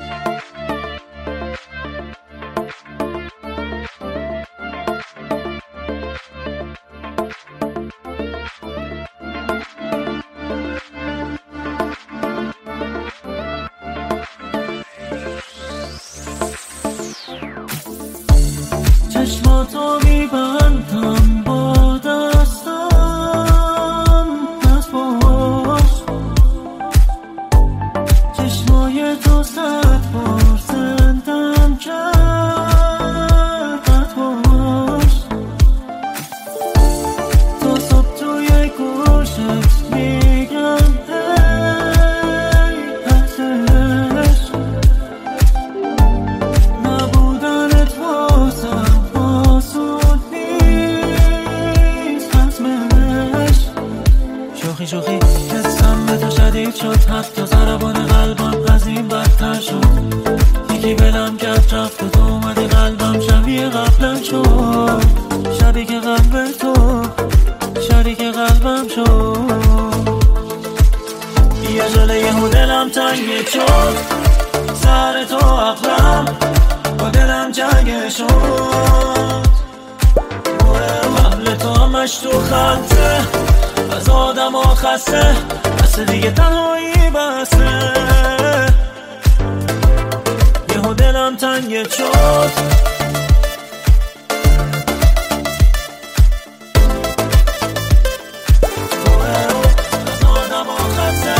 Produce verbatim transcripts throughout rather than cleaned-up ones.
چشماتو میبندم با دستم از باش، چشمای تو صد بار زندم کرد باش، تا صبح توی گوشت میگم هی هستش، نبودنت واسم آسون نیست حتمش. شوخی شوخی حسم به تو شدید شد، حتی ضربان قلبم از این بدتر شد. یکی بلم کرد رفت و تو اومدی قلبم شبیه قبلم شد، شبیه که قلب تو شریک قلبم شد. یه جله یهو دلم تنگ شد، سر تو عقلم با دلم جنگ شد. قبل تو همش تو خطه، از آدم ها خسته، بس دیگه تنهایی بسه. یهو دلم تنگ شد، از آدم ها خسته.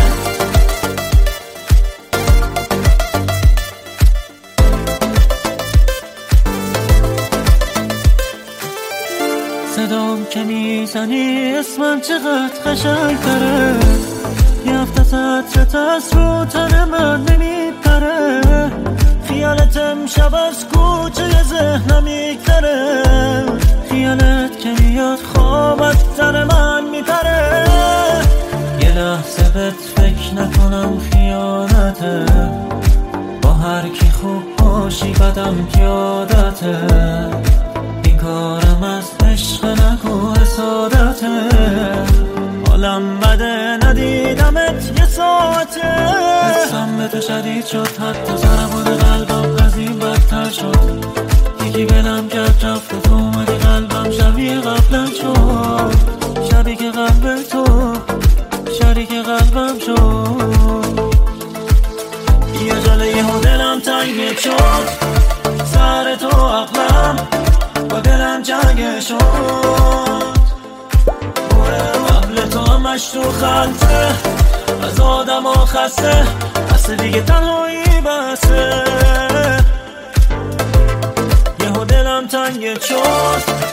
صدام که میزنی اسمم چقدر قشنگ تره، یه هفته سطرت از رو تن من نمیپره. خیالت امشب از کوچه ذهنم میگذره، خیالت که میاد خواب از سر من میپره. یه لحظه بهت فکر نکنم خیانته، با هر کی خوب باشی بدم یادته. این کارم از عشق نگو حسادته، حالم بده ندیدمت یه ساعته. حسم به تو شدید شد، حتی ضربان قلبم از این بدتر شد. یکی بلم کرد رفت و تو اومدی قلبم شبیه قبلم شد، شبیه که قلب تو شریک قلبم شد. یه جله یهو دلم تنگ شد، سر تو عقلم با دلم جنگ شد. قبل تو همش تو خطه، از آدم ها خسته، بس دیگه تنهایی بسه. یهو دلم تنگ شد،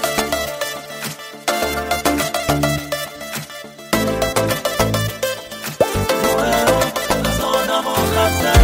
از آدم ها خسته.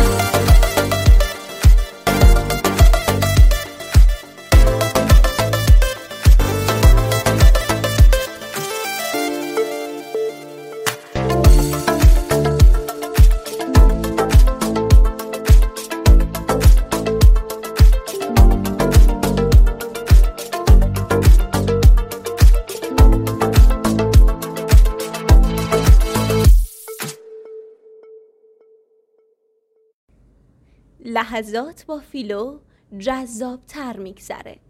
لحظات با فیلو جذاب تر میگذره.